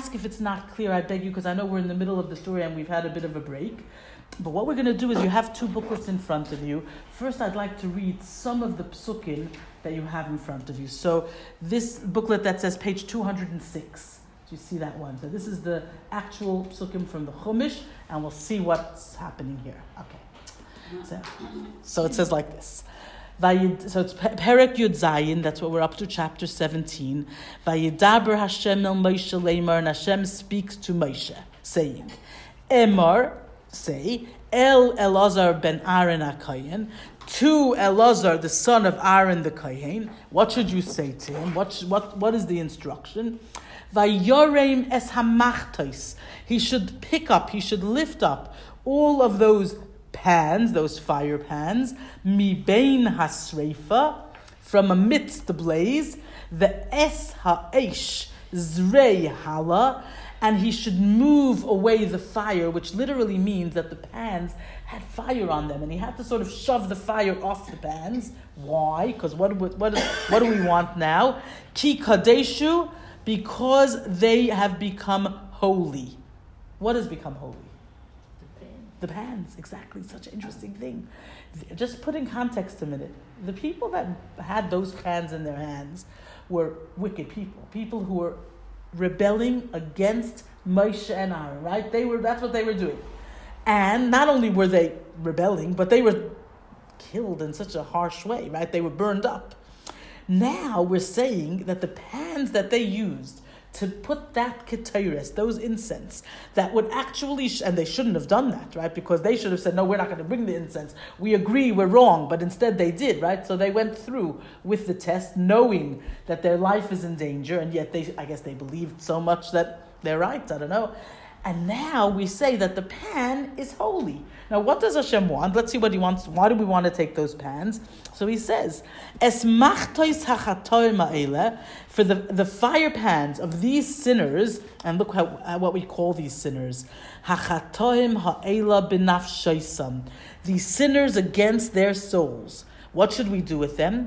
ask if it's not clear, I beg you, because I know we're in the middle of the story and we've had a bit of a break. But what we're going to do is you have two booklets in front of you. First, I'd like to read some of the psukim that you have in front of you. So this booklet that says page 206. Do you see that one? So this is the actual psukim from the Chumash, and we'll see what's happening here. Okay. So it says like this. So it's Perek Yud Zayin, that's what we're up to, chapter 17. Vayidaber Hashem el Moshe leimar, and Hashem speaks to Moshe, saying, Emar, say, El Elazar ben Aaron HaKohen, to Elazar, the son of Aaron the Kohen. What should you say to him? What is the instruction? Vayorem es hamachtos. He should pick up, he should lift up all of those pans, those fire pans, mi bein hasreifa, from amidst the blaze, the es ha'esh zrei hala, and he should move away the fire, which literally means that the pans had fire on them, and he had to sort of shove the fire off the pans. Why? Because what do we want now? Ki kadeshu, because they have become holy. What has become holy? The pans, exactly. Such an interesting thing. Just put in context a minute. The people that had those pans in their hands were wicked people. People who were rebelling against Moshe and Aaron, right? That's what they were doing. And not only were they rebelling, but they were killed in such a harsh way, right? They were burned up. Now we're saying that the pans that they used to put that ketores, those incense, that would actually, and they shouldn't have done that, right? Because they should have said, no, we're not going to bring the incense. We agree, we're wrong. But instead they did, right? So they went through with the test, knowing that their life is in danger, and yet I guess they believed so much that they're right, I don't know. And now we say that the pan is holy. Now, what does Hashem want? Let's see what he wants. Why do we want to take those pans? So he says, Es machtois hachatoim ha'ele, for the fire pans of these sinners, and look what we call these sinners, hachatoim ha'ele b'nafshoisam, these sinners against their souls. What should we do with them?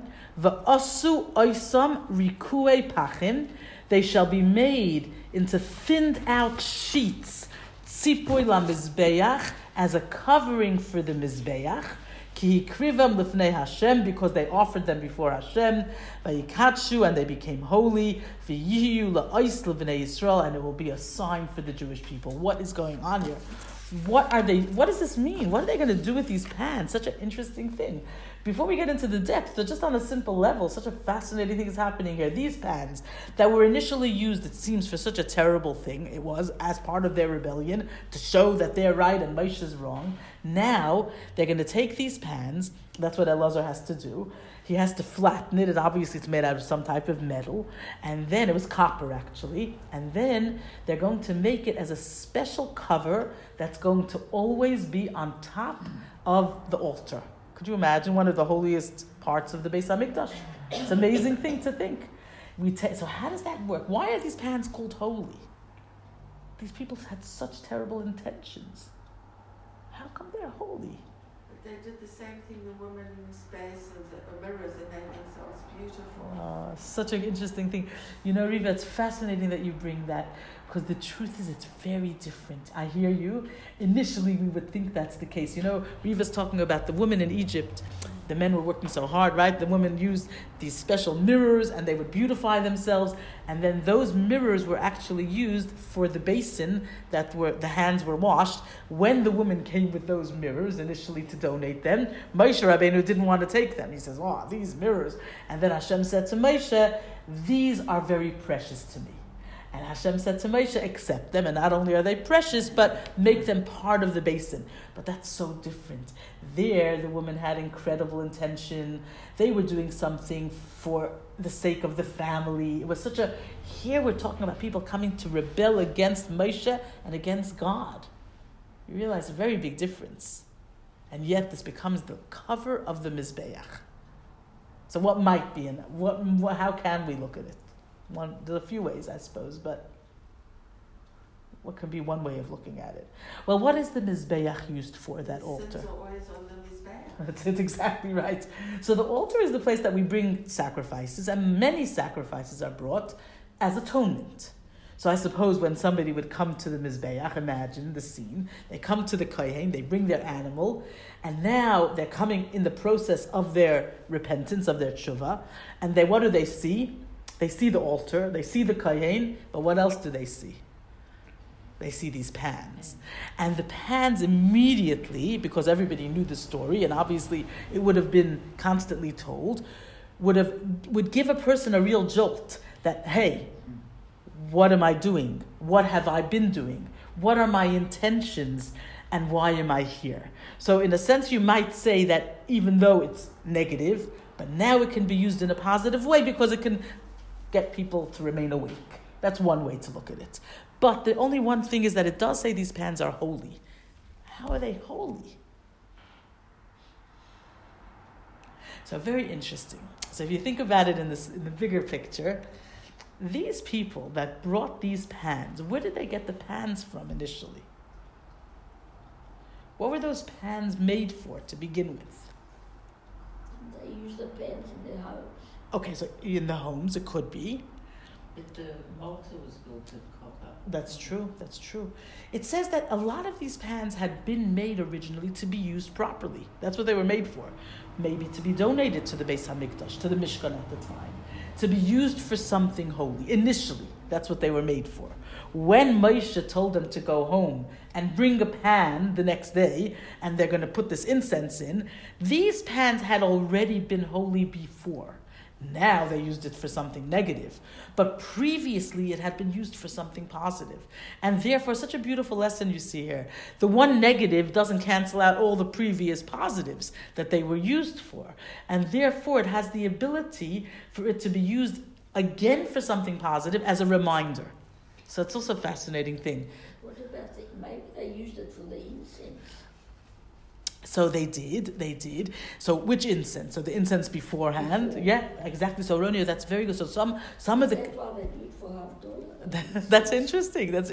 V'asu oisam rikue pachim, they shall be made into thinned out sheets, tzipoy la mizbeach, as a covering for the mizbeach, ki hikrivam lifnei Hashem, because they offered them before Hashem, vayikatshu, and they became holy, v'yiyu la'ois levnei Yisrael, and it will be a sign for the Jewish people. What is going on here? What does this mean? What are they going to do with these pans? Such an interesting thing. Before we get into the depth, just on a simple level, such a fascinating thing is happening here. These pans that were initially used, it seems, for such a terrible thing, it was as part of their rebellion, to show that they're right and Moshe is wrong. Now, they're going to take these pans, that's what Elazar has to do. He has to flatten it, and obviously it's made out of some type of metal, and then, it was copper actually, and then they're going to make it as a special cover that's going to always be on top of the altar. Could you imagine one of the holiest parts of the Beis HaMikdash? It's an amazing thing to think. So how does that work? Why are these pans called holy? These people had such terrible intentions. How come they're holy? But they did the same thing, the women in space and the mirrors, and they think so it's beautiful. Such an interesting thing. You know, Riva, it's fascinating that you bring that, because the truth is it's very different. I hear you. Initially, we would think that's the case. You know, Riva's talking about the women in Egypt. The men were working so hard, right? The women used these special mirrors, and they would beautify themselves. And then those mirrors were actually used for the basin the hands were washed. When the woman came with those mirrors initially to donate them, Moshe Rabbeinu didn't want to take them. He says, these mirrors. And then Hashem said to Moshe, these are very precious to me. And Hashem said to Moshe, accept them, and not only are they precious, but make them part of the basin. But that's so different. There, the woman had incredible intention. They were doing something for the sake of the family. It was here we're talking about people coming to rebel against Moshe and against God. You realize a very big difference. And yet this becomes the cover of the Mizbeach. So what might be in that? How can we look at it? There's a few ways, I suppose, but what could be one way of looking at it? Well, what is the Mizbeach used for, that altar? Sins are always on the Mizbeach. That's exactly right. So the altar is the place that we bring sacrifices, and many sacrifices are brought as atonement. So I suppose when somebody would come to the Mizbeach, imagine the scene, they come to the Kohen, they bring their animal, and now they're coming in the process of their repentance, of their tshuva, and what do they see? They see the altar, they see the Kohen, but what else do they see? They see these pans. And the pans immediately, because everybody knew the story, and obviously it would have been constantly told, would give a person a real jolt that, hey, what am I doing? What have I been doing? What are my intentions? And why am I here? So in a sense, you might say that even though it's negative, but now it can be used in a positive way because it can get people to remain awake. That's one way to look at it. But the only one thing is that it does say these pans are holy. How are they holy? So very interesting. So if you think about it in the bigger picture, these people that brought these pans, where did they get the pans from initially? What were those pans made for to begin with? They use the pans in their house. Okay, so in the homes it could be. But the altar was built of copper. That's true. It says that a lot of these pans had been made originally to be used properly. That's what they were made for. Maybe to be donated to the Beis HaMikdash, to the Mishkan at the time. To be used for something holy. Initially, that's what they were made for. When Moshe told them to go home and bring a pan the next day, and they're going to put this incense in, these pans had already been holy before. Now they used it for something negative. But previously it had been used for something positive. And therefore, such a beautiful lesson you see here. The one negative doesn't cancel out all the previous positives that they were used for. And therefore, it has the ability for it to be used again for something positive as a reminder. So it's also a fascinating thing. What about maybe they used it for the incense? So they did. So which incense? So the incense beforehand? Before. Yeah, exactly. So Ronio, that's very good. So some of the... That's why they do it for $1. That's interesting. That's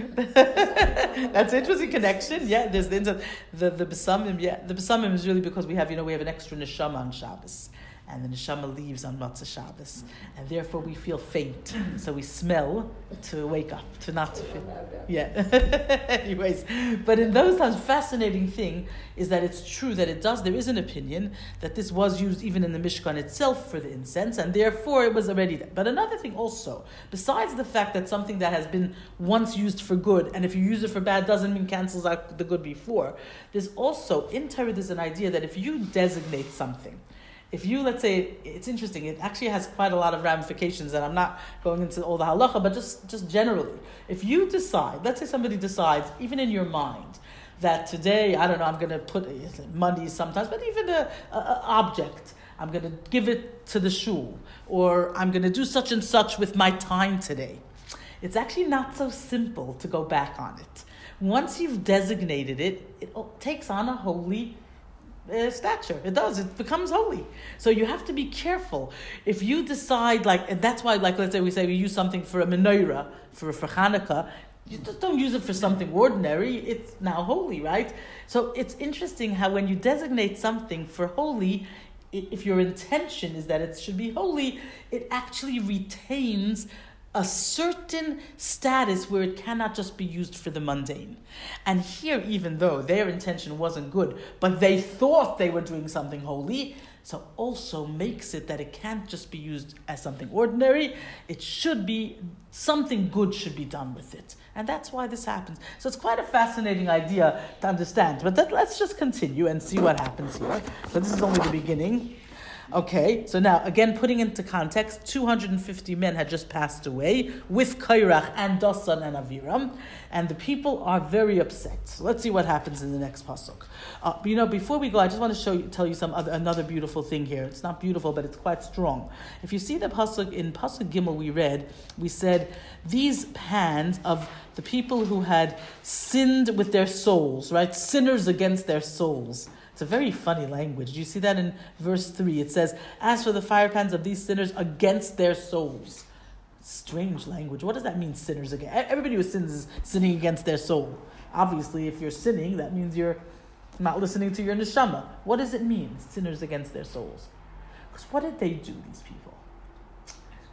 interesting connection. Yeah, there's the incense. The Besamim, yeah. The Besamim is really because we have an extra neshama on Shabbos. And the neshama leaves on Matzah Shabbos. And therefore we feel faint. So we smell to wake up, to not to feel. Yeah. Anyways, but in those times, fascinating thing is that it's true that there is an opinion that this was used even in the Mishkan itself for the incense, and therefore it was already there. But another thing also, besides the fact that something that has been once used for good, and if you use it for bad doesn't mean cancels out the good before, there's also, in Torah there's an idea that if you designate something, if you, let's say, it's interesting, it actually has quite a lot of ramifications, and I'm not going into all the halacha, but just generally. If you decide, let's say somebody decides, even in your mind, that today, I don't know, I'm going to put money sometimes, but even an object, I'm going to give it to the shul, or I'm going to do such and such with my time today. It's actually not so simple to go back on it. Once you've designated it, it takes on a holy stature. It does. It becomes holy. So you have to be careful. If you decide, and that's why, let's say we use something for a menorah, for Hanukkah, you just don't use it for something ordinary. It's now holy, right? So it's interesting how when you designate something for holy, if your intention is that it should be holy, it actually retains a certain status where it cannot just be used for the mundane. And here, even though their intention wasn't good, but they thought they were doing something holy, so also makes it that it can't just be used as something ordinary. It should be, something good should be done with it. And that's why this happens. So it's quite a fascinating idea to understand. But let's just continue and see what happens here. So this is only the beginning. Okay, so now, again, putting into context, 250 men had just passed away with Kairach and Dasan and Aviram, and the people are very upset. So let's see what happens in the next pasuk. Before we go, I just want to tell you another beautiful thing here. It's not beautiful, but it's quite strong. If you see the pasuk, in pasuk Gimel we said, these pans of the people who had sinned with their souls, right? Sinners against their souls. It's a very funny language. Do you see that in verse 3? It says, as for the fire pans of these sinners against their souls. Strange language. What does that mean, sinners against? Everybody who sins is sinning against their soul. Obviously, if you're sinning, that means you're not listening to your neshama. What does it mean, sinners against their souls? Because what did they do, these people?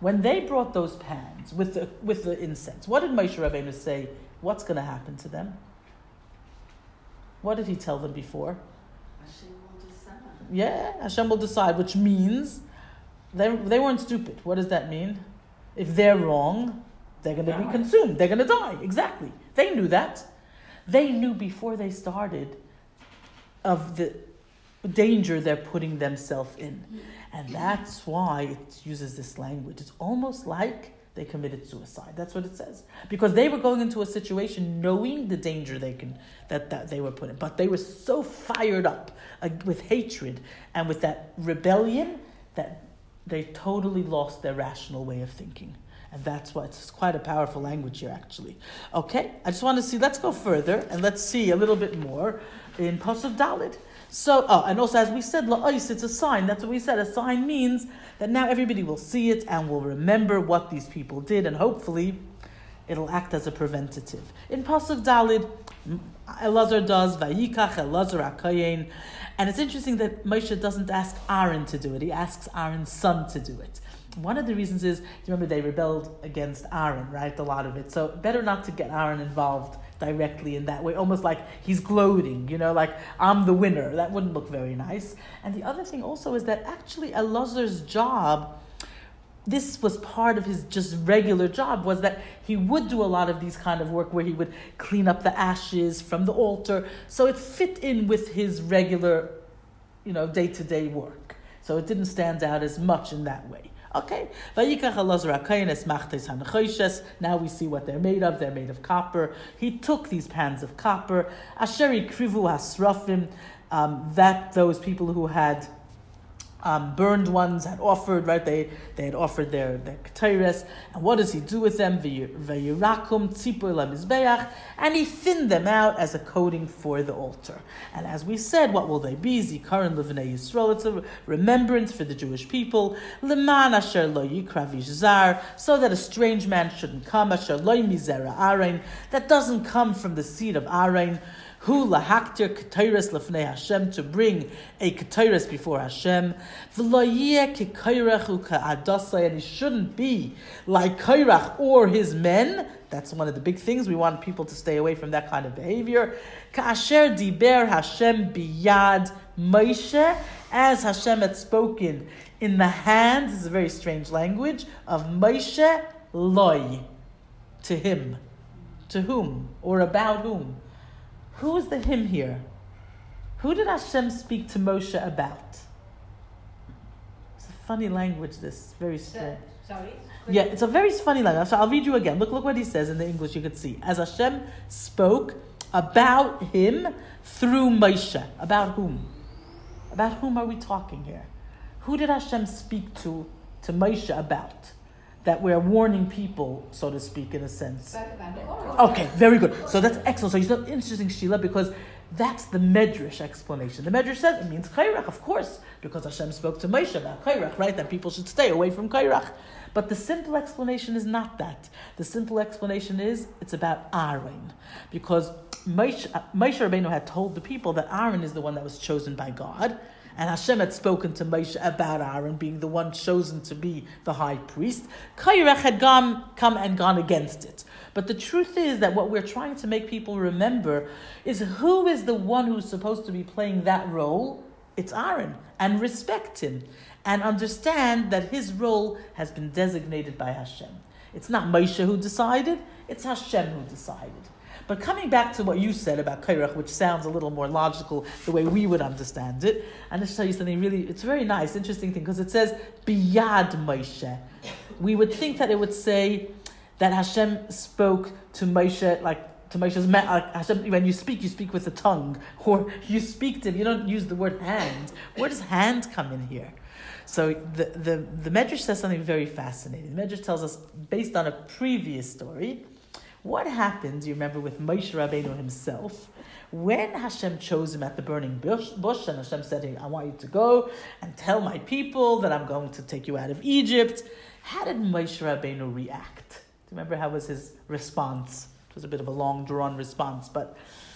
when they brought those pans with the incense, what did Moshe Rabbeinu say? What's going to happen to them? What did he tell them before? Hashem will decide. Yeah, Hashem will decide, which means they weren't stupid. What does that mean? If they're wrong, they're going to be consumed. They're going to die. Exactly. They knew that. They knew before they started of the danger they're putting themselves in. And that's why it uses this language. It's almost like they committed suicide. That's what it says. Because they were going into a situation knowing the danger that they were put in. But they were so fired up with hatred and with that rebellion that they totally lost their rational way of thinking. And that's why it's quite a powerful language here, actually. Okay, I just want to see, let's go further and let's see a little bit more in Pasuk Dalet. So, and also as we said, la'os, it's a sign. That's what we said. A sign means that now everybody will see it and will remember what these people did, and hopefully it'll act as a preventative. In Pasuk Dalet, Elazar does, Vayikach Elazar HaKohen, and it's interesting that Moshe doesn't ask Aaron to do it. He asks Aaron's son to do it. One of the reasons is, remember, they rebelled against Aaron, right? A lot of it. So better not to get Aaron involved directly in that way, almost like he's gloating, like I'm the winner. That wouldn't look very nice. And the other thing also is that actually Elazar's job, this was part of his just regular job, was that he would do a lot of these kind of work where he would clean up the ashes from the altar. So it fit in with his regular, day-to-day work. So it didn't stand out as much in that way. Okay, now we see what they're made of. They're made of copper. He took these pans of copper. Asheri krivu hasrafim, that those people who had burned ones had offered, right? They had offered their ketores. And what does he do with them? V'yirakum tzipur lamizbeach, and he thinned them out as a coating for the altar. And as we said, what will they be? Zikaron levnei Yisrael. It's a remembrance for the Jewish people. Leman asher lo yikra v'zar, so that a strange man shouldn't come. Asher lo mizera Aaron, that doesn't come from the seed of Aaron. Hu lahaktir ketores lefnei Hashem, to bring a ketores before Hashem. V'lo yeh k'kayrach u'ka'adasai, and he shouldn't be like Kayrach or his men. That's one of the big things. We want people to stay away from that kind of behavior. Ka'asher diber Hashem biyad Moshe, as Hashem had spoken in the hands, this is a very strange language, of Moshe loy, to him. To whom? Or about whom? Who is the him here? Who did Hashem speak to Moshe about? It's a funny language, this. Very strange. Sorry? Yeah, it's a very funny language. So I'll read you again. Look what he says in the English, you could see. As Hashem spoke about him through Moshe. About whom? About whom are we talking here? Who did Hashem speak to Moshe about? That we're warning people, so to speak, in a sense. Okay, very good. So that's excellent. So you said interesting, Sheila, because that's the Medrash explanation. The Medrash says it means Kayrach, of course, because Hashem spoke to Moshe about Kayrach, right? That people should stay away from Kayrach. But the simple explanation is not that. The simple explanation is it's about Aaron, because Moshe Rabbeinu had told the people that Aaron is the one that was chosen by God. And Hashem had spoken to Moshe about Aaron being the one chosen to be the high priest. Kayrach had come and gone against it. But the truth is that what we're trying to make people remember is who is the one who's supposed to be playing that role? It's Aaron. And respect him. And understand that his role has been designated by Hashem. It's not Moshe who decided, it's Hashem who decided. But coming back to what you said about Kayrach, which sounds a little more logical the way we would understand it, I'm going to tell you something really, it's a very nice, interesting thing, because it says, Biyad Moshe. We would think that it would say that Hashem spoke to Moshe, like to Moshe's Hashem, when you speak with the tongue, or you speak to him, you don't use the word hand. Where does hand come in here? So the Medrash says something very fascinating. The Medrash tells us, based on a previous story, what happened, you remember, with Moshe Rabbeinu himself, when Hashem chose him at the burning bush, and Hashem said to him, I want you to go and tell my people that I'm going to take you out of Egypt. How did Moshe Rabbeinu react? Do you remember how was his response? It was a bit of a long, drawn response, but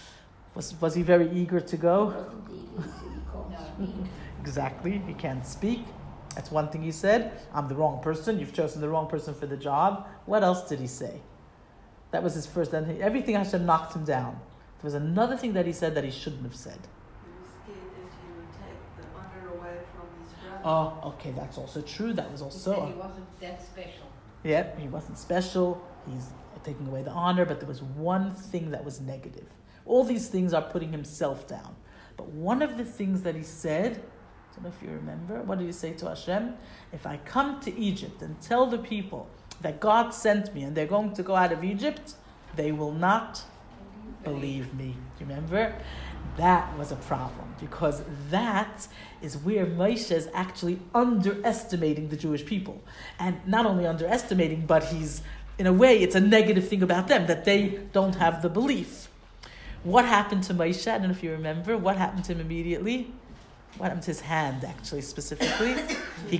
was he very eager to go? Exactly, he can't speak. That's one thing he said. I'm the wrong person. You've chosen the wrong person for the job. What else did he say? That was his first. Then everything Hashem knocked him down. There was another thing that he said that he shouldn't have said. He was scared that he would take the honor away from his brother. Oh, okay, that's also true. That was He also. said he wasn't that special. Yeah, he wasn't special. He's taking away the honor, but there was one thing that was negative. All these things are putting himself down. But one of the things that he said, I don't know if you remember, what did he say to Hashem? If I come to Egypt and tell the people that God sent me and they're going to go out of Egypt, they will not believe me. Do you remember? That was a problem, because that is where Moshe is actually underestimating the Jewish people. And not only underestimating, but he's, in a way, it's a negative thing about them, that they don't have the belief. What happened to Moshe? I don't know if you remember. What happened to him immediately? What happened to his hand, actually, specifically? He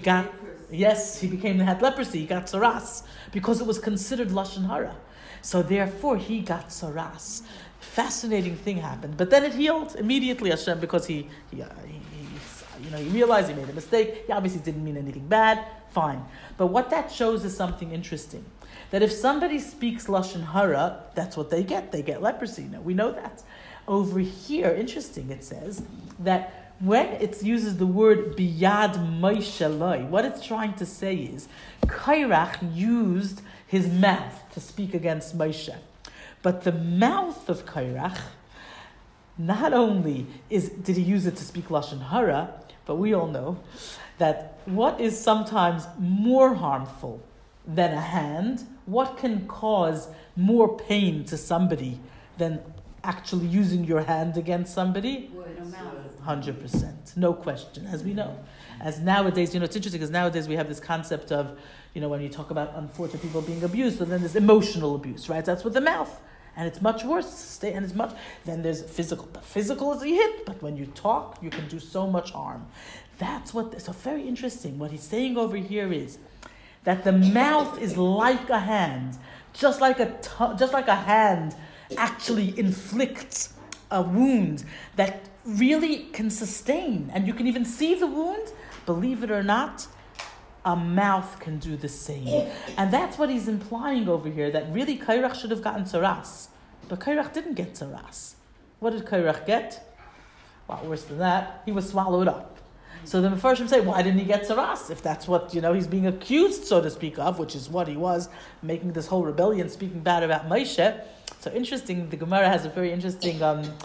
had leprosy. He got tsaras, because it was considered Lashon Hara. So therefore, he got tsaras. Fascinating thing happened. But then it healed immediately, Hashem, because he realized he made a mistake. He obviously didn't mean anything bad. Fine. But what that shows is something interesting. That if somebody speaks Lashon Hara, that's what they get. They get leprosy. Now, we know that. Over here, interesting, it says that when it uses the word biyad Moshe Loi, what it's trying to say is Kairach used his mouth to speak against Moshe. But the mouth of Kairach, not only did he use it to speak Lashon Hara, but we all know that what is sometimes more harmful than a hand, what can cause more pain to somebody than actually using your hand against somebody? Word of mouth. 100%, no question, as we know. As nowadays, it's interesting because nowadays we have this concept of, when you talk about unfortunate people being abused, so then there's emotional abuse, right? That's with the mouth. And it's much worse, then there's physical. The physical is a hit, but when you talk, you can do so much harm. So very interesting. What he's saying over here is that the mouth is like a hand, just like a hand actually inflicts a wound that really can sustain, and you can even see the wound. Believe it or not, a mouth can do the same. And that's what he's implying over here, that really Kairach should have gotten tsaras. But Kairach didn't get tsaras. What did Kairach get? Well, worse than that, he was swallowed up. So the Mefarshim say, why didn't he get tsaras? If that's what, he's being accused, so to speak, of, which is what he was, making this whole rebellion, speaking bad about Moshe. So interesting, the Gemara has a very interesting,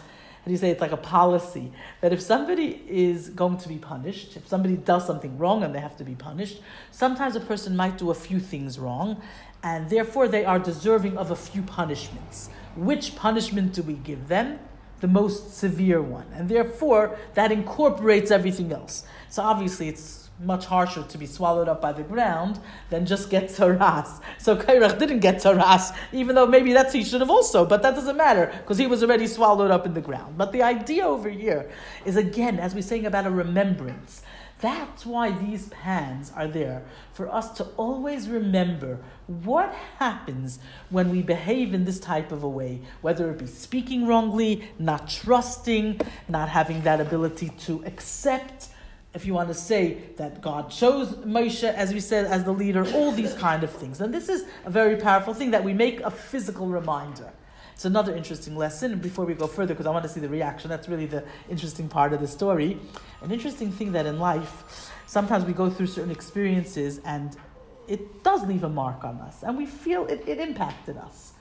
it's like a policy, that if somebody is going to be punished, if somebody does something wrong and they have to be punished, sometimes a person might do a few things wrong, and therefore they are deserving of a few punishments. Which punishment do we give them? The most severe one. And therefore, that incorporates everything else. So obviously it's much harsher to be swallowed up by the ground than just get tsaras. So Kairach didn't get tsaras, even though maybe that's he should have also, but that doesn't matter, because he was already swallowed up in the ground. But the idea over here is, again, as we're saying about a remembrance, that's why these pans are there, for us to always remember what happens when we behave in this type of a way, whether it be speaking wrongly, not trusting, not having that ability to accept, if you want to say that God chose Moshe, as we said, as the leader, all these kind of things. And this is a very powerful thing, that we make a physical reminder. It's another interesting lesson. Before we go further, because I want to see the reaction, that's really the interesting part of the story. An interesting thing that in life, sometimes we go through certain experiences and it does leave a mark on us. And we feel it impacted us.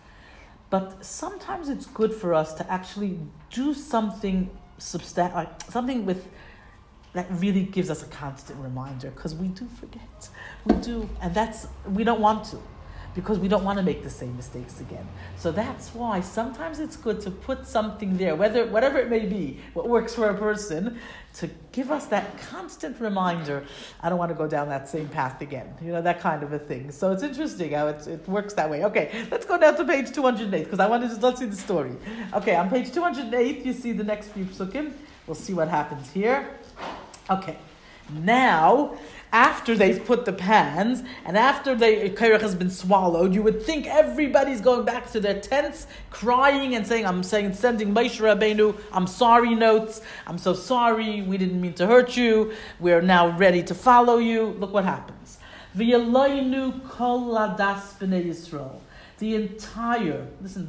But sometimes it's good for us to actually do something something with that really gives us a constant reminder, because we do forget. We do. And we don't want to, because we don't want to make the same mistakes again. So that's why sometimes it's good to put something there, whatever it may be, what works for a person, to give us that constant reminder, I don't want to go down that same path again. That kind of a thing. So it's interesting how it works that way. Okay, let's go down to page 208, because I wanted to let's see the story. Okay, on page 208, you see the next few psukim. We'll see what happens here. Okay, Now, after they've put the pans, and after Kairach has been swallowed, you would think everybody's going back to their tents, crying and saying, sending Moshe Rabbeinu, I'm sorry notes, I'm so sorry, we didn't mean to hurt you, we're now ready to follow you. Look what happens. V'yeloinu kol ladas b'nei Yisrael. The entire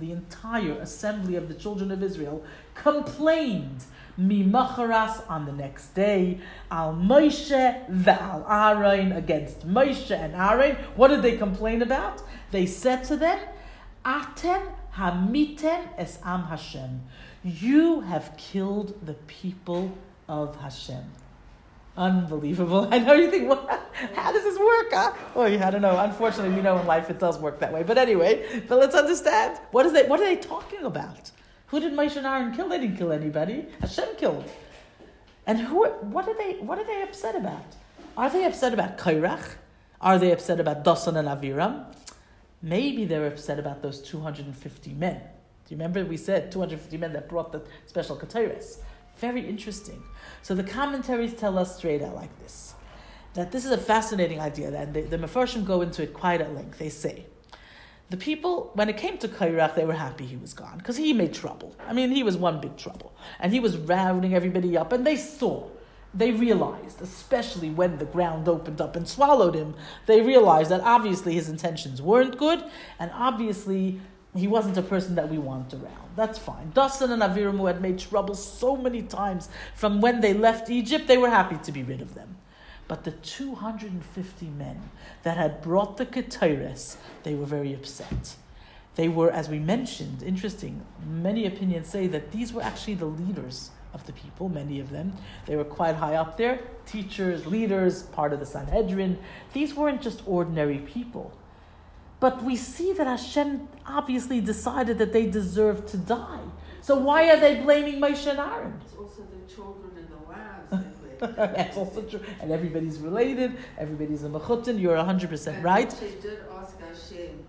assembly of the children of Israel complained Mimacharas on the next day, al Moshe ve'al Aaron, against Moshe and Aaron. What did they complain about? They said to them, Atem hamiten es am Hashem. You have killed the people of Hashem. Unbelievable. I know you think, what? How does this work? Huh? Well, I don't know. Unfortunately, we know in life it does work that way. But anyway, let's understand. What are they talking about? Who did Moshe and Aaron kill? They didn't kill anybody. Hashem killed. And what are they upset about? Are they upset about Kairach? Are they upset about Dasan and Aviram? Maybe they're upset about those 250 men. Do you remember we said 250 men that brought the special Ketores? Very interesting. So the commentaries tell us straight out like this, that this is a fascinating idea, and the Mefarshim go into it quite at length. They say, the people, when it came to Kairach, they were happy he was gone, because he made trouble. I mean, he was one big trouble. And he was rounding everybody up, and they realized, especially when the ground opened up and swallowed him, they realized that obviously his intentions weren't good, and obviously he wasn't a person that we want around. That's fine. Dasan and Aviram, who had made trouble so many times from when they left Egypt, they were happy to be rid of them. But the 250 men that had brought the Ketores, they were very upset. They were, as we mentioned, interesting, many opinions say that these were actually the leaders of the people, many of them. They were quite high up there, teachers, leaders, part of the Sanhedrin. These weren't just ordinary people. But we see that Hashem obviously decided that they deserved to die. So why are they blaming Moshe and Aaron? It's also the children in the wives. That's also true. And everybody's related, everybody's a mechutin. You're 100% right. Moshe did ask Hashem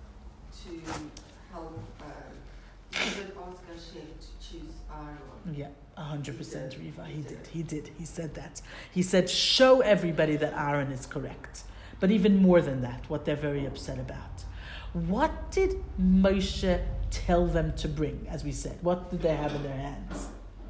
to help, he did ask Hashem to choose Aaron. Yeah, 100% Riva. He did. He said that. He said, show everybody that Aaron is correct. But even more than that, what they're very upset about. What did Moshe tell them to bring, as we said? What did they have in their hands?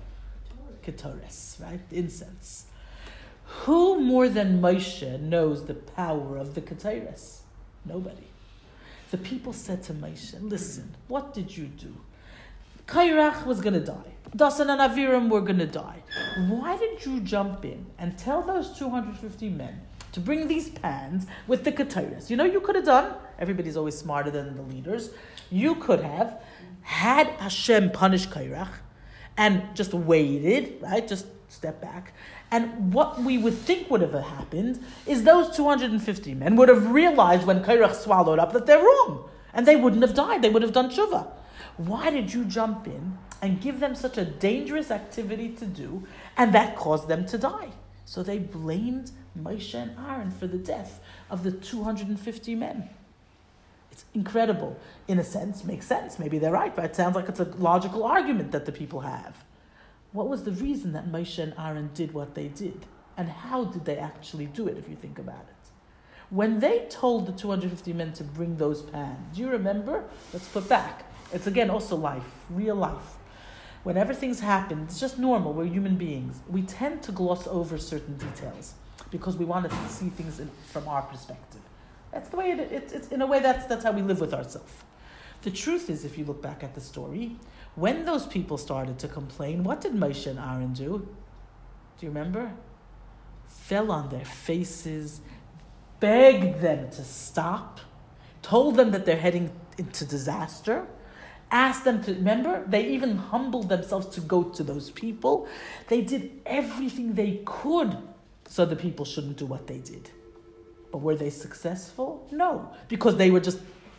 Ketores, right? Incense. Who more than Moshe knows the power of the Ketores? Nobody. The people said to Moshe, listen, what did you do? Kairach was going to die. Dasan and Aviram were going to die. Why did you jump in and tell those 250 men to bring these pans with the Ketores? You know, you could have done, everybody's always smarter than the leaders, you could have had Hashem punish Kairach and just waited, right? Just step back. And what we would think would have happened is those 250 men would have realized when Kairach swallowed up that they're wrong. And they wouldn't have died. They would have done tshuva. Why did you jump in and give them such a dangerous activity to do, and that caused them to die? So they blamed Moshe and Aaron for the death of the 250 men. It's incredible. In a sense, makes sense. Maybe they're right, but it sounds like it's a logical argument that the people have. What was the reason that Moshe and Aaron did what they did? And how did they actually do it, if you think about it? When they told the 250 men to bring those pans, do you remember? Let's put back. It's again also life, real life. Whenever things happen, it's just normal. We're human beings. We tend to gloss over certain details because we want to see things from our perspective. That's the way it's in a way that's how we live with ourselves. The truth is, if you look back at the story, when those people started to complain, what did Moshe and Aaron do? Do you remember? Fell on their faces, begged them to stop, told them that they're heading into disaster, asked them to, remember, they even humbled themselves to go to those people. They did everything they could so the people shouldn't do what they did. But were they successful? No, because they were just,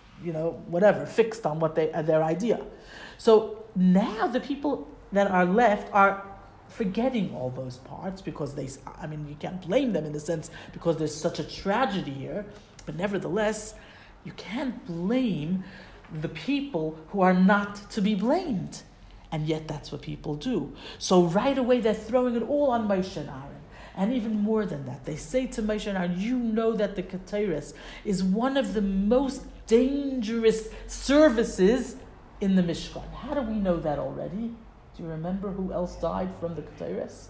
fixed on what their idea. So now the people that are left are forgetting all those parts because you can't blame them in the sense because there's such a tragedy here, but nevertheless, you can't blame the people who are not to be blamed. And yet that's what people do. So right away they're throwing it all on Moshe and Aaron. And even more than that, they say to Moshe and Aaron, you know that the Keteres is one of the most dangerous services in the Mishkan. How do we know that already? Do you remember who else died from the Keteres?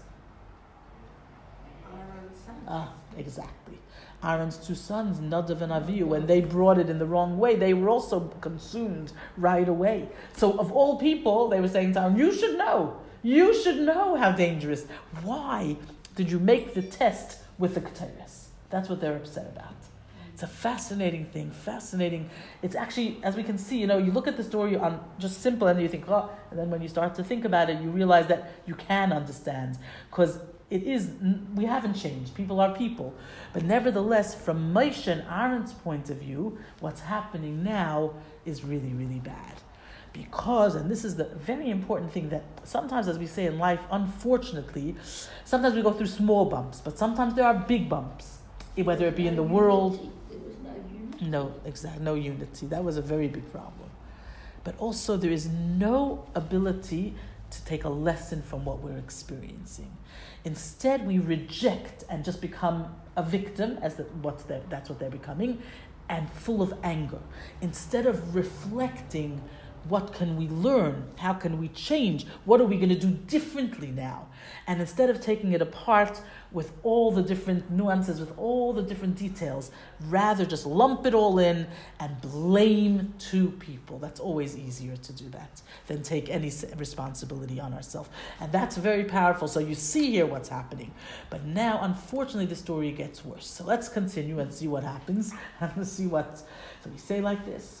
Aaron's son. Exactly. Aaron's two sons, Nadav and Avihu, when they brought it in the wrong way, they were also consumed right away. So of all people, they were saying to Aaron, you should know how dangerous. Why did you make the test with the Keteres? That's what they're upset about. It's a fascinating thing, fascinating. It's actually, as we can see, you look at the story on just simple and you think, and then when you start to think about it, you realize that you can understand. Because we haven't changed. People are people. But nevertheless, from Moshe and Aaron's point of view, what's happening now is really, really bad. Because, and this is the very important thing, that sometimes, as we say in life, unfortunately, sometimes we go through small bumps, but sometimes there are big bumps, whether it be in the world. There was no unity. No unity. That was a very big problem. But also there is no ability to take a lesson from what we're experiencing. Instead, we reject and just become a victim, that's what they're becoming, and full of anger. Instead of reflecting, what can we learn? How can we change? What are we going to do differently now? And instead of taking it apart with all the different nuances, with all the different details, rather just lump it all in and blame two people. That's always easier to do that than take any responsibility on ourselves. And that's very powerful. So you see here what's happening. But now, unfortunately, the story gets worse. So let's continue and see what happens. And see what. So we say like this.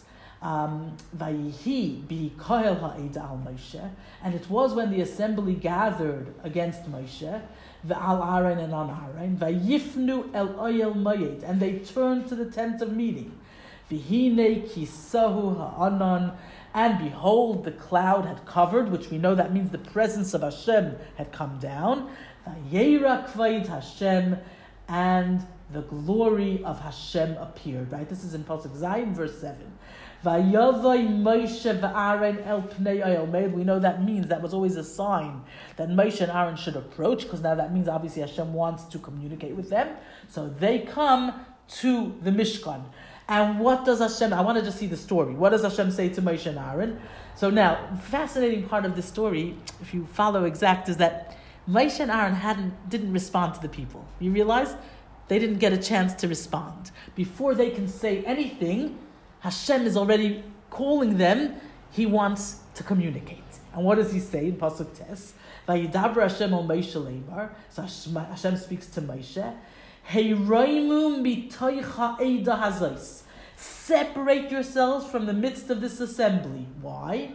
Vayihi bi koel ha'eda al Moshe, and it was when the assembly gathered against Moshe, ve'al Aaron and on Aaron, vayifnu el oyel moyed, and they turned to the tent of meeting. Vihine kisahu ha'anan, and behold, the cloud had covered, which we know that means the presence of Hashem had come down. Vayera kvaid Hashem, and the glory of Hashem appeared. Right? This is in Pasuk Zayin, verse 7. Vayavai Moshe v'Aaron el pnei oyel moed. We know that means that was always a sign that Moshe and Aaron should approach, because now that means obviously Hashem wants to communicate with them. So they come to the Mishkan. And what does Hashem, I want to just see the story. What does Hashem say to Moshe and Aaron? So now, fascinating part of this story, if you follow exact, is that Moshe and Aaron didn't respond to the people. You realize? They didn't get a chance to respond. Before they can say anything, Hashem is already calling them. He wants to communicate. And what does he say in Pasuk Tes? Vayidabra Hashem al Moshe leibar. So Hashem speaks to Moshe. Heiraimu mitoicha eda hazos. Separate yourselves from the midst of this assembly. Why?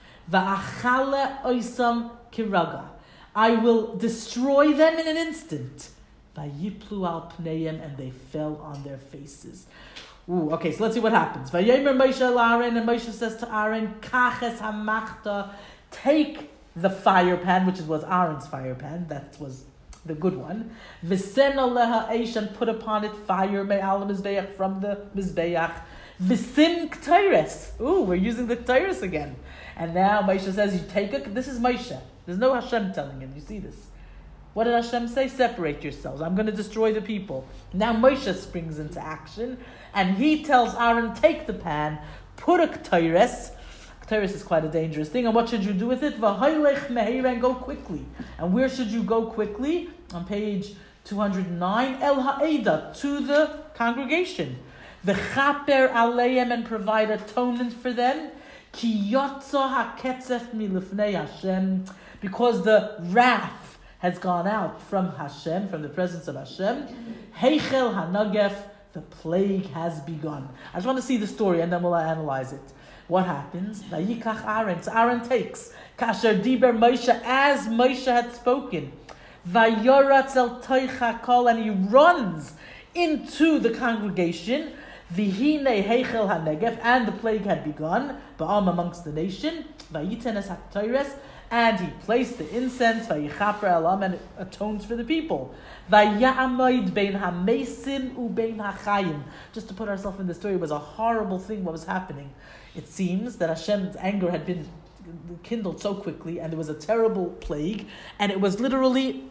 Va'achale oisam kiraga. I will destroy them in an instant. Vayiplu al pneim, and they fell on their faces. Okay, so let's see what happens. Vayomer Moshe el Aaron, and Moshe says to Aaron, Kaches hamachta, take the fire pan, which was Aaron's fire pan, that was the good one. V'sen aleha eish, and put upon it fire me'al mizbeach, from the mizbeach. V'sim k'tayres. We're using the k'tayres again. And now Moshe says, you take it. This is Moshe. There's no Hashem telling him. You see this? What did Hashem say? Separate yourselves. I'm going to destroy the people. Now Moshe springs into action, and he tells Aaron, take the pan, put a k'tayres. K'tayres is quite a dangerous thing. And what should you do with it? V'haylech meheira, and go quickly. And where should you go quickly? On page 209, El ha'eda, to the congregation. V'chaper aleim, and provide atonement for them. Ki yotza ha'ketzef milifnei Hashem, because the wrath has gone out from Hashem, from the presence of Hashem. Heichel hanagef, the plague has begun. I just want to see the story and then we'll analyze it. What happens? Vayikach Aaron. So Aaron takes. Kasher diber Moshe, as Moshe had spoken. Vayoratz el toicha kol, and he runs into the congregation. Vihine heichel hanegef, and the plague had begun. Ba'am, amongst the nation. Vayitenes haktoires, and he placed the incense, vayichaper elam, and it atones for the people. Vaya'amoid bein hamesim ubein hachayim. Just to put ourselves in the story, it was a horrible thing what was happening. It seems that Hashem's anger had been kindled so quickly, and there was a terrible plague, and it was literally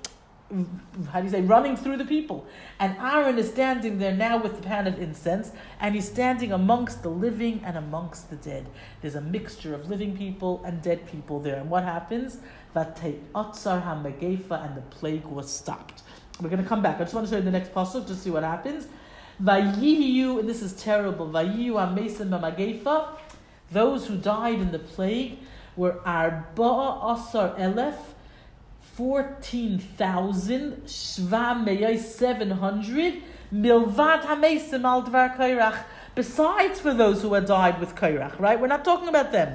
running through the people. And Aaron is standing there now with the pan of incense, and he's standing amongst the living and amongst the dead. There's a mixture of living people and dead people there. And what happens? Vatei Atzar HaMegefa, and the plague was stopped. We're going to come back. I just want to show you the next pasuk, just see what happens. Vayiyu, and this is terrible, Vayiyu HaMesim HaMegefa, those who died in the plague were Arba'a Asar Elef, 14,700 milvad hamesim al dvar kairach. Besides for those who had died with kairach, right? We're not talking about them.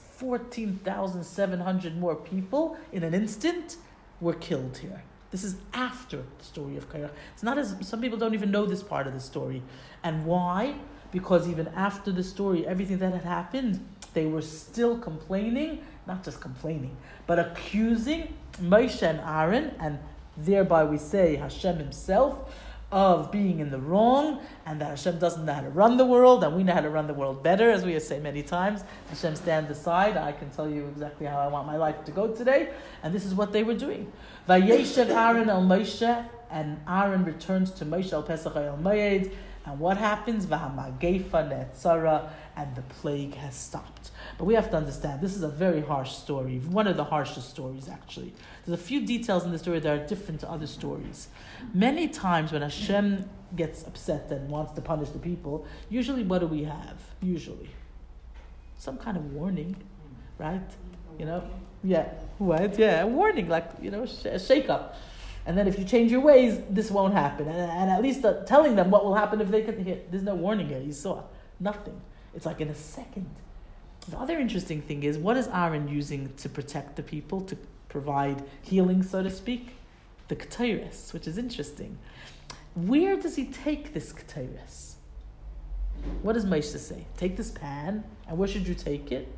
14,700 more people in an instant were killed here. This is after the story of kairach. It's not as some people don't even know this part of the story, and why? Because even after the story, everything that had happened, they were still complaining, not just complaining, but accusing Moshe and Aaron, and thereby we say Hashem himself, of being in the wrong, and that Hashem doesn't know how to run the world, and we know how to run the world better, as we have said many times. Hashem stands aside. I can tell you exactly how I want my life to go today, and this is what they were doing. Vayeshev Aaron el Moshe, and Aaron returns to Moshe al Pesach el Moed, and what happens? V'hamagefa ne'etzara, and the plague has stopped. But we have to understand, this is a very harsh story, one of the harshest stories actually. There's a few details in the story that are different to other stories. Many times when Hashem gets upset and wants to punish the people, usually what do we have? Usually some kind of warning, right? A warning, like, a shake-up. And then if you change your ways, this won't happen. And at least telling them what will happen if they can hear. There's no warning here. You saw nothing. It's like in a second. The other interesting thing is, what is Aaron using to protect the people, to provide healing, so to speak? The Ketores, which is interesting. Where does he take this Ketores? What does Moshe say? Take this pan, and where should you take it?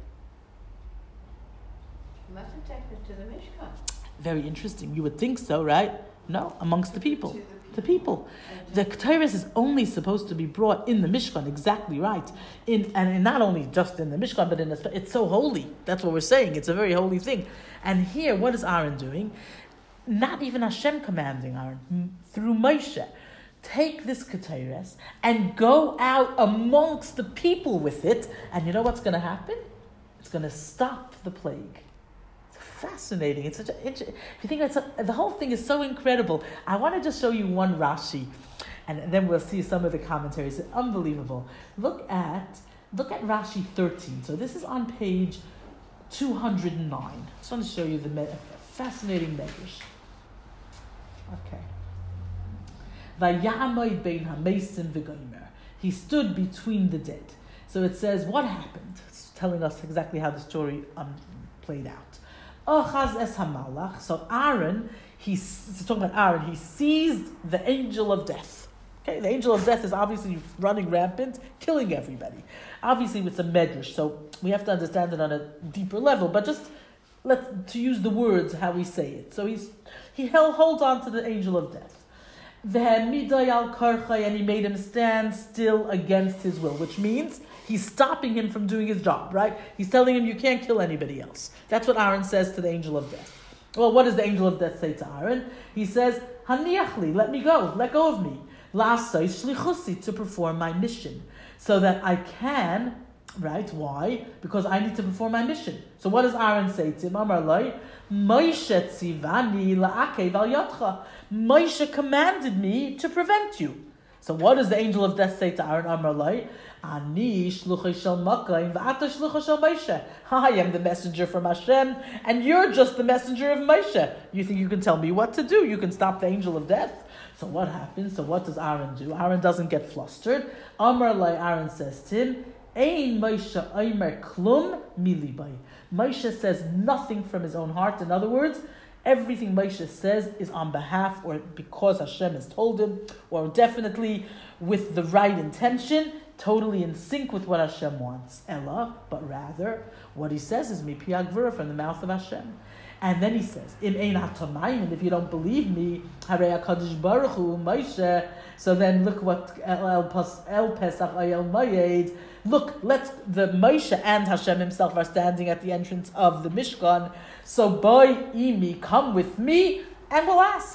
You mustn't take it to the Mishkan. Very interesting. You would think so, right? No, amongst the people. The people. The Ketores is only supposed to be brought in the Mishkan, exactly right. And not only just in the Mishkan, but it's so holy. That's what we're saying. It's a very holy thing. And here, what is Aaron doing? Not even Hashem commanding Aaron. Through Moshe. Take this Ketores and go out amongst the people with it. And you know what's going to happen? It's going to stop the plague. Fascinating. It's such if you think the whole thing is so incredible. I want to just show you one Rashi, and then we'll see some of the commentaries. It's unbelievable. Look at Rashi 13. So this is on page 209. I just want to show you the fascinating medrash. Okay. Vayamoid bein hamesim v'gomer. He stood between the dead. So it says what happened. It's telling us exactly how the story played out. So Aaron, he's talking about Aaron, he seized the angel of death. Okay, the angel of death is obviously running rampant, killing everybody. Obviously with the medrash, so we have to understand it on a deeper level, but just to use the words how we say it. So he holds on to the angel of death. And he made him stand still against his will, which means he's stopping him from doing his job, right? He's telling him, you can't kill anybody else. That's what Aaron says to the angel of death. Well, what does the angel of death say to Aaron? He says, Haniachli, let me go, let go of me. Lasai shlichusi, to perform my mission. So that I can, right? Why? Because I need to perform my mission. So what does Aaron say to him? Amar Lai, Moshe tzivani la'akev al yadcha. Moshe commanded me to prevent you. So what does the angel of death say to Aaron? Amar Lai, Ani shluchei shel Makayim v'ata shluchei shel Moshe. I am the messenger from Hashem, and you're just the messenger of Moshe. You think you can tell me what to do? You can stop the angel of death? So what happens? So what does Aaron do? Aaron doesn't get flustered. Amar Lai, Aaron says to him, Ein Moshe Omer klum milibay. Moshe says nothing from his own heart. In other words, everything Moshe says is on behalf or because Hashem has told him, or definitely with the right intention, totally in sync with what Hashem wants. Ella, but rather, what he says is mipi agvura, from the mouth of Hashem. And then he says, Im ein hatamayim, and if you don't believe me, harei HaKadosh Baruch Hu Moshe. So then look what El Pesach Ayel Moed. Look, the Moshe and Hashem himself are standing at the entrance of the Mishkan. So boy, Imi, come with me, and we'll ask.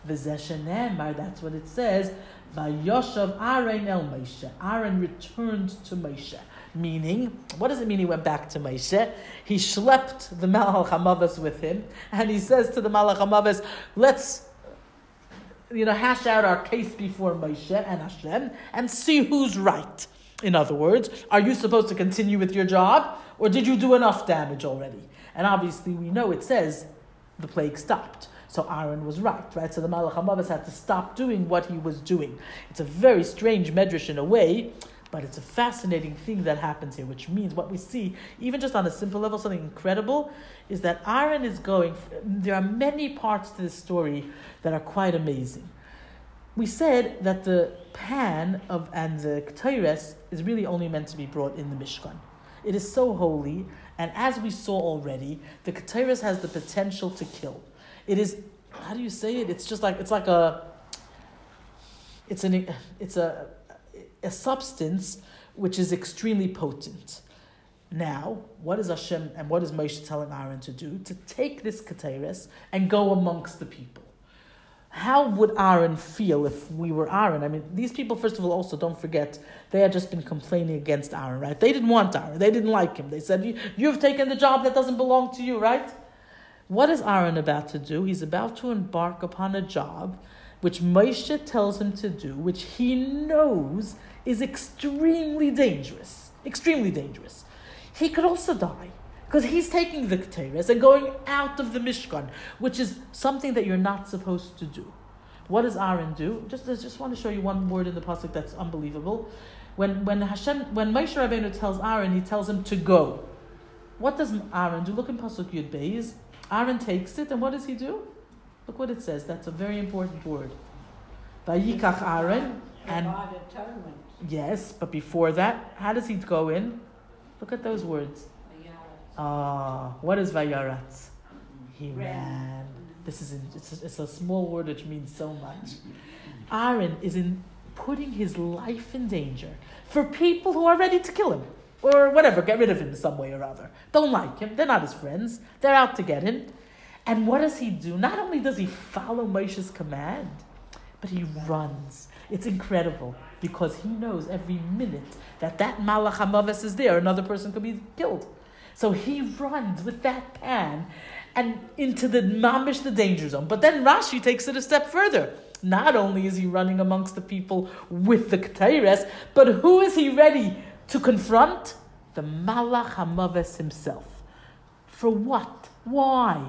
V'zeshenemar, that's what it says. Vayoshav Aaron el Moshe. Aaron returned to Moshe. Meaning, what does it mean he went back to Moshe? He schlepped the Malach HaMavos with him, and he says to the Malach HaMavos, let's hash out our case before Moshe and Hashem and see who's right. In other words, are you supposed to continue with your job, or did you do enough damage already? And obviously we know it says the plague stopped. So Aaron was right? So the Malach HaMavos had to stop doing what he was doing. It's a very strange medrash in a way, but it's a fascinating thing that happens here, which means what we see, even just on a simple level, something incredible, is that Aaron is going, there are many parts to this story that are quite amazing. We said that the pan and the ketores is really only meant to be brought in the Mishkan. It is so holy, and as we saw already, the ketores has the potential to kill. It is, how do you say it? It's a substance which is extremely potent. Now, what is Hashem and what is Moshe telling Aaron to do? To take this ketores and go amongst the people. How would Aaron feel if we were Aaron? I mean, these people, first of all, also don't forget, they had just been complaining against Aaron, right? They didn't want Aaron. They didn't like him. They said, you've taken the job that doesn't belong to you, right? What is Aaron about to do? He's about to embark upon a job which Moshe tells him to do, which he knows is extremely dangerous. Extremely dangerous. He could also die, because he's taking the ketores and going out of the Mishkan, which is something that you're not supposed to do. What does Aaron do? I just want to show you one word in the pasuk that's unbelievable. When Moshe Rabbeinu tells Aaron, he tells him to go. What does Aaron do? Look in pasuk Yud Beis. Aaron takes it, and what does he do? Look what it says. That's a very important word. Vayikach Aaron, and yes, but before that, how does he go in? Look at those words. What is vayaratz? He ran. It's a small word which means so much. Aaron is putting his life in danger for people who are ready to kill him or whatever, get rid of him in some way or other. Don't like him. They're not his friends. They're out to get him. And what does he do? Not only does he follow Moshe's command, but he runs. It's incredible, because he knows every minute that Malach HaMavos is there. Another person could be killed. So he runs with that pan and into the mamish, the danger zone. But then Rashi takes it a step further. Not only is he running amongst the people with the ketores, but who is he ready to confront? The Malach HaMavos himself. For what? Why?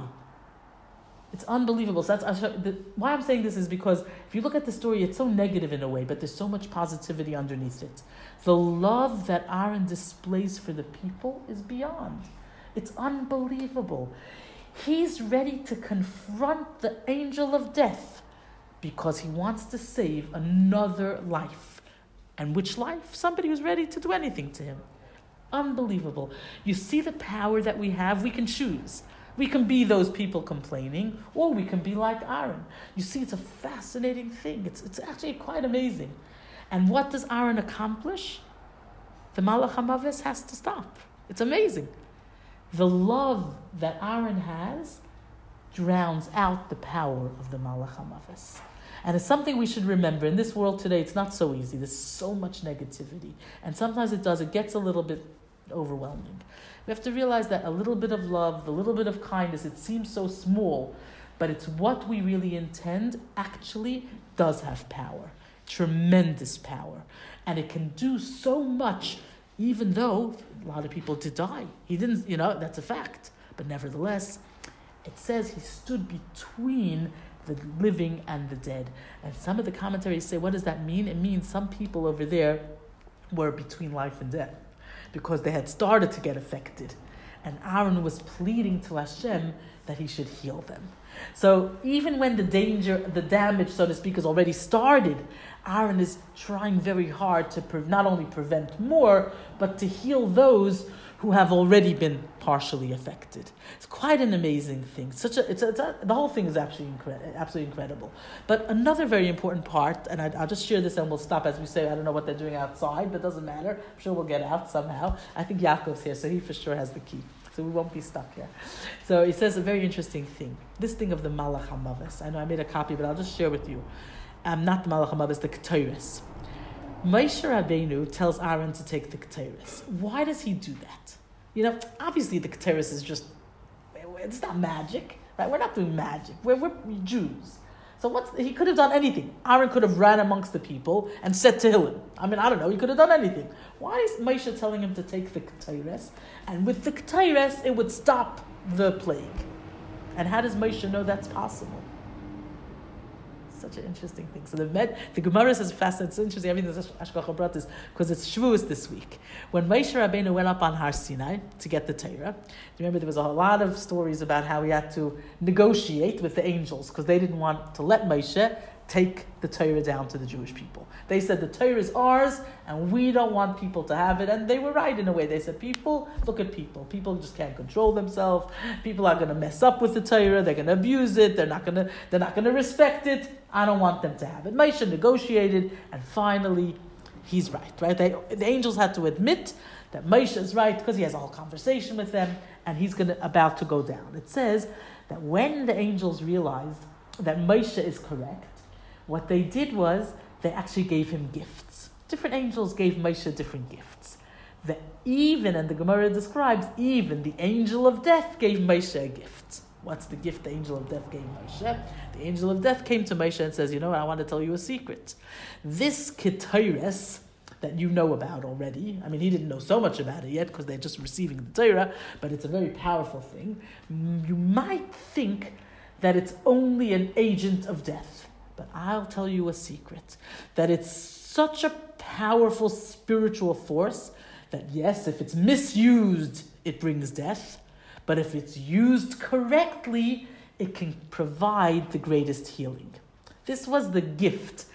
It's unbelievable. So why I'm saying this is because if you look at the story, it's so negative in a way, but there's so much positivity underneath it. The love that Aaron displays for the people is beyond. It's unbelievable. He's ready to confront the angel of death because he wants to save another life. And which life? Somebody who's ready to do anything to him. Unbelievable. You see the power that we have? We can choose. We can be those people complaining, or we can be like Aaron. You see, it's a fascinating thing. It's actually quite amazing. And what does Aaron accomplish? The Malach HaMavos has to stop. It's amazing. The love that Aaron has drowns out the power of the Malach HaMavos. And it's something we should remember. In this world today, it's not so easy. There's so much negativity. And sometimes it gets a little bit overwhelming. We have to realize that a little bit of love, a little bit of kindness, it seems so small, but it's what we really intend actually does have power. Tremendous power. And it can do so much, even though a lot of people did die. He didn't, that's a fact. But nevertheless, it says he stood between the living and the dead. And some of the commentaries say, what does that mean? It means some people over there were between life and death, because they had started to get affected. And Aaron was pleading to Hashem that he should heal them. So even when the damage, so to speak, is already started, Aaron is trying very hard to not only prevent more, but to heal those who have already been partially affected. It's quite an amazing thing. The whole thing is absolutely incredible. But another very important part, and I'll just share this and we'll stop. As we say, I don't know what they're doing outside, but it doesn't matter. I'm sure we'll get out somehow. I think Yaakov's here, so he for sure has the key. So we won't be stuck here. So he says a very interesting thing. This thing of the Malach HaMavis. I know I made a copy, but I'll just share with you. Not the Malach HaMavis, the Ketores. Moshe Rabbeinu tells Aaron to take the Ketores. Why does he do that? Obviously the Ketores is just, it's not magic, right? We're not doing magic. We're Jews. So he could have done anything. Aaron could have ran amongst the people and said to Tehillim. I don't know. He could have done anything. Why is Moshe telling him to take the Ketores? And with the Ketores, it would stop the plague. And how does Moshe know that's possible? Such an interesting thing. So the Gemara says fascinating. It's interesting. Everything is Hashgacha Pratis because it's Shavuos this week. When Moshe Rabbeinu went up on Har Sinai to get the Torah, remember there was a lot of stories about how he had to negotiate with the angels because they didn't want to let Moshe take the Torah down to the Jewish people. They said the Torah is ours and we don't want people to have it. And they were right in a way. They said, look at people. People just can't control themselves. People are going to mess up with the Torah. They're going to abuse it. They're not going to respect it. I don't want them to have it. Moshe negotiated and finally he's right? The angels had to admit that Moshe is right because he has a whole conversation with them and he's about to go down. It says that when the angels realized that Moshe is correct, what they did was they actually gave him gifts. Different angels gave Moshe different gifts. And the Gemara describes, even the angel of death gave Moshe a gift. What's the gift the angel of death gave Moshe? The angel of death came to Moshe and says, I want to tell you a secret. This Ketores that you know about already, he didn't know so much about it yet because they're just receiving the Torah, but it's a very powerful thing. You might think that it's only an agent of death. But I'll tell you a secret, that it's such a powerful spiritual force that yes, if it's misused, it brings death. But if it's used correctly, it can provide the greatest healing. This was the gift.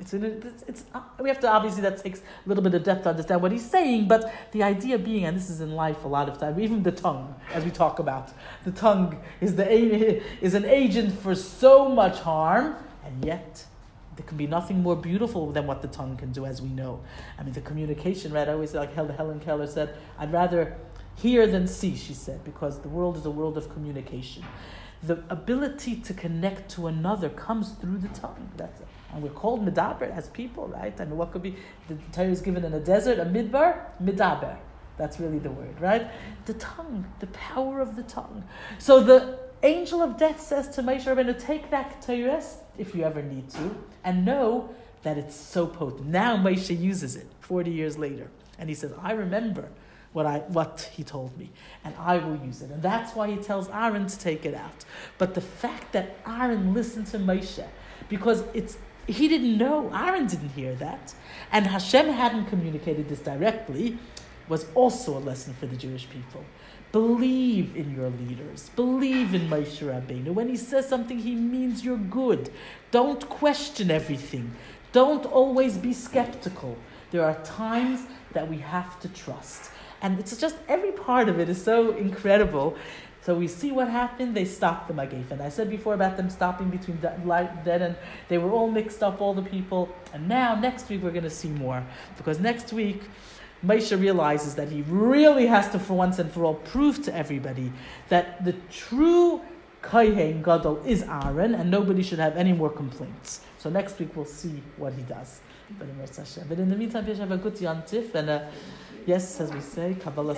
We have to, obviously that takes a little bit of depth to understand what he's saying, but the idea being, and this is in life a lot of time, even the tongue, as we talk about, the tongue is an agent for so much harm, and yet, there can be nothing more beautiful than what the tongue can do, as we know. The communication, right? I always say, like Helen Keller said, I'd rather hear than see, she said, because the world is a world of communication. The ability to connect to another comes through the tongue. That's it. And we're called medaber as people, right? What could be, the Torah is given in a desert, a midbar, medaber. That's really the word, right? The tongue, the power of the tongue. So the angel of death says to Moshe Rabbeinu, take that Ketores, if you ever need to, and know that it's so potent. Now Moshe uses it 40 years later. And he says, I remember what he told me, and I will use it. And that's why he tells Aaron to take it out. But the fact that Aaron listened to Moshe, because he didn't know, Aaron didn't hear that, and Hashem hadn't communicated this directly, was also a lesson for the Jewish people. Believe in your leaders. Believe in Moshe Rabbeinu. When he says something, he means you're good. Don't question everything. Don't always be skeptical. There are times that we have to trust. And it's just, every part of it is so incredible. So we see what happened. They stopped the Magif. And I said before about them stopping between dead and they were all mixed up, all the people. And now, next week, we're going to see more. Because next week, Moshe realizes that he really has to, for once and for all, prove to everybody that the true Kohen Gadol is Aaron, and nobody should have any more complaints. So next week we'll see what he does. But in the meantime, you have a good Yantif, and yes, as we say, Kabbalah.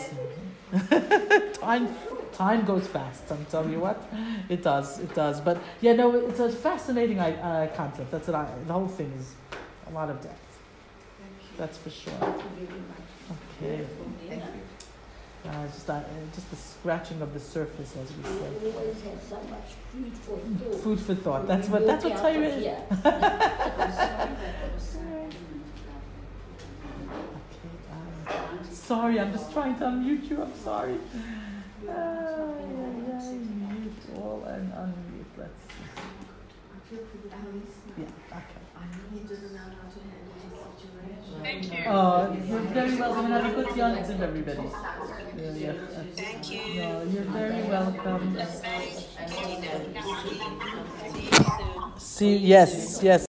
Time goes fast. I'm telling you what, it does. But it's a fascinating concept. That's the whole thing is a lot of depth. That's for sure. Okay. Thank you. Just the scratching of the surface, as we say. We always have so much food for thought. Food for thought. That's what Torah is. Okay. Sorry, I'm just trying to unmute you. I'm sorry. Mute all and unmute. Let's see. Yeah. Okay. He doesn't know how to handle his situation. Thank you. Oh, you're very welcome. Have a good Yontif, everybody. Thank you. No, you're very welcome. See you soon. Yes.